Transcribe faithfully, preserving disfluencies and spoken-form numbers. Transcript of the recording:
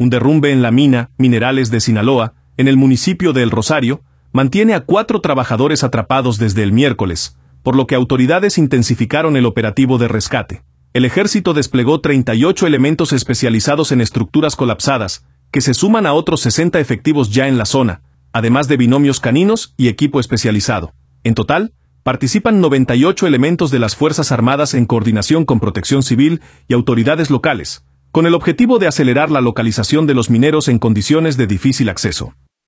Un derrumbe en la mina Minerales de Sinaloa, en el municipio de El Rosario, mantiene a cuatro trabajadores atrapados desde el miércoles, por lo que autoridades intensificaron el operativo de rescate. El ejército desplegó treinta y ocho elementos especializados en estructuras colapsadas, que se suman a otros sesenta efectivos ya en la zona, además de binomios caninos y equipo especializado. En total, participan noventa y ocho elementos de las Fuerzas Armadas en coordinación con Protección Civil y autoridades locales, con el objetivo de acelerar la localización de los mineros en condiciones de difícil acceso.